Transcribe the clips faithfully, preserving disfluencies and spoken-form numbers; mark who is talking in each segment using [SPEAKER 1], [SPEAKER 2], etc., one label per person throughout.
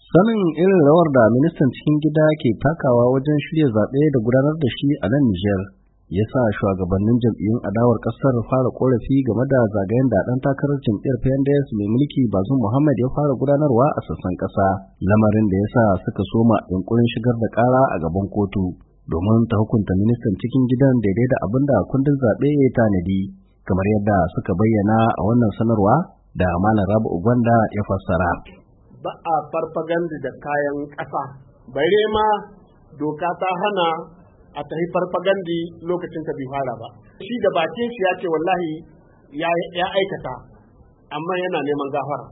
[SPEAKER 1] Sanin irin rawar da ministan cikin gida ke takawa wajen shirya zaɓe da gudanar da shi a nan Nijar ya sa shugabannin jam'iyyun adawar ƙasar fara ƙorafi game da zagayen da ɗan takarar jam'iyyar P N D S mai mulki Bazoum Mohammed ya fara gudanarwa a sassan ƙasa, lamarin da ya sa suka soma yunƙurin shigar da ƙara a gaban kotu domin ta hukunta ministan cikin gidan daidai da abin da kundin zaɓe ya tanadi, kamar yadda suka bayyana a wannan sanarwa da Malam Rabi'u Gwanda ya fassara.
[SPEAKER 2] Ba a farfaganda da kayan ƙasa, bare ma doka ta hana a tafi farfagandi lokacin ta bai fara ba. Shi da bakin shi ya ce wallahi ya aikata, amma yana neman gafara.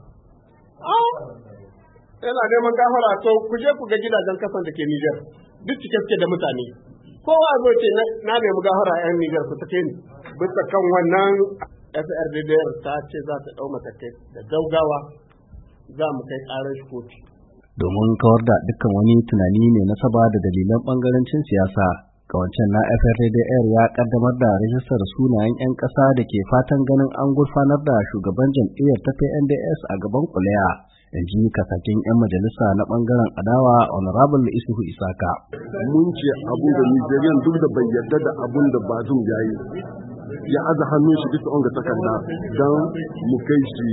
[SPEAKER 2] Yana neman gafara to ku je ku ga gidajen kasan da ke Nijar, duk cike suke da mutane. Kowa zo ce na nemi gafara yan Nijar ku sake ni. Bisa kan wannan F R D D R ta ce za ta ɗau matakai da gaugawa. Za mu kai ƙarar shi kotu.
[SPEAKER 1] Domin kawar da dukkan wani tunani mai nasaba da dalilan ɓangarancin siyasa, kawancen na F R D D R ya ƙaddamar da rajistar sunayen 'yan ƙasa da ke fatan ganin an gurfanar da shugaban jam'iyyar ta P N D S a gaban kuliya, in ji kakakin 'yan majalisa na ɓangaren adawa Honorable Isuhu Isaka.
[SPEAKER 3] Mun ce abun da Nigerian duk da bai yarda da abun da Bazoum ya yi, ya aza hannun shi bisa onga takarda don mu kai shi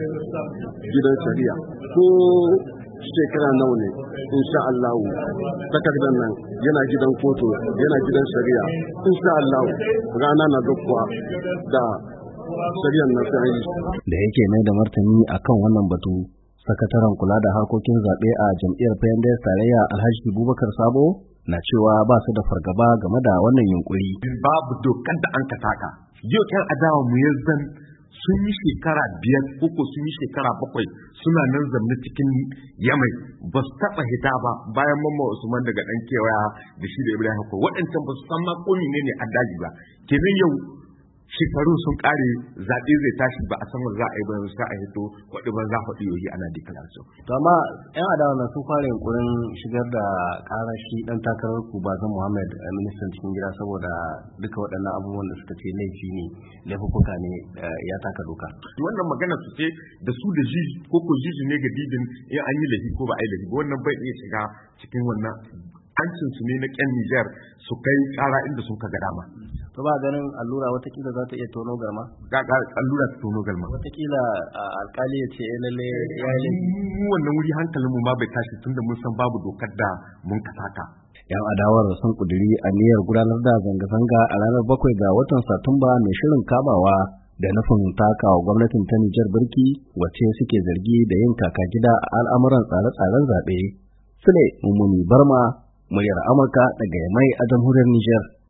[SPEAKER 3] gidan shari'a ko shekara nawa ne insha Allah takardar nan yana gidan kotu yana gidan shari'a insha Allah rana na zakwa da shari'ar nan sai
[SPEAKER 1] da yake mai da martani akan wannan batu. Sakataren kula da harkokin zaɓe a jam'iyyar P N D S tarayya Alhaji Bubakar Sabo na cewa ba su da fargaba game da wannan yunkuri.
[SPEAKER 4] Babu dokar da an ka taka. Yau ƴan adawa mu yanzu sun yi shekara biyar koko sun yi shekara bakwai suna nan zamne cikin yamai ba su taɓa hita ba bayan mamma Usman daga ɗan kewaya da shi da Ibrahim ko waɗancan ba su san ma ko ne ne a daji ba. Kenan yau shekarun sun ƙare zaɓe zai tashi ba a san za a yi ba sai a hito waɗi ban za faɗi yoyi ana declaration.
[SPEAKER 1] To amma ƴan adawa na sun fara yunkurin shigar da ƙarar shi ɗan takarar ku Bazoum Mohammed ministan cikin gida saboda duka waɗannan abubuwan da suka ce laifi ne laifuka ne ya taka doka.
[SPEAKER 4] Wannan magana su ce da su da jiji ko ko jiji ne ga didin in an yi laifi ko ba a yi laifi wannan bai iya shiga cikin wannan hancin su ne na ƙyan Nijar su kai ƙara inda sun ka ga dama.
[SPEAKER 1] To ba ganin allura watakila za ta iya tono garma?
[SPEAKER 4] Ga allura ta tono garma.
[SPEAKER 1] Watakila alkali ya ce lalle ya yi.
[SPEAKER 4] Wannan wuri hankalin mu ma bai tashi tunda mun san babu dokar da mun kasaka.
[SPEAKER 1] Yan adawar sun kuduri aniyar gudanar da zanga-zanga a ranar bakwai ga watan Satumba mai shirin kamawa da nufin takawa gwamnatin ta Nijar birki wacce suke zargi da yin kaka gida a al'amuran tsare-tsaren zaɓe. Sule Mummuni Barma, muryar Amurka daga Yamai a jamhuriyar Nijar.